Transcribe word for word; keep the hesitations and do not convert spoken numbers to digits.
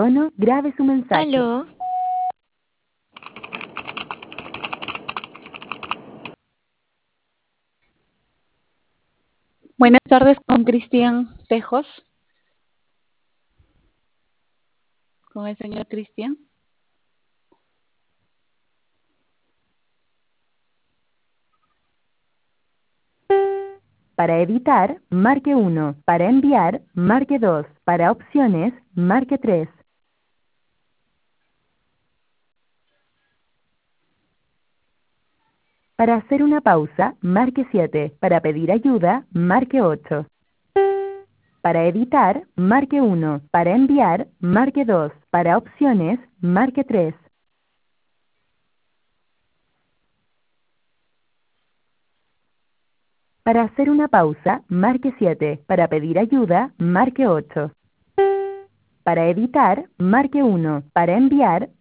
tono, grabe su mensaje. Aló. Buenas tardes con Cristian Tejos. Con el señor Cristian. Para editar, marque uno. Para enviar, marque dos. Para opciones, marque tres. Para hacer una pausa, marque siete. Para pedir ayuda, marque ocho. Para editar, marque uno. Para enviar, marque dos. Para opciones, marque tres. Para hacer una pausa, marque siete. Para pedir ayuda, marque ocho. Para editar, marque uno. Para enviar,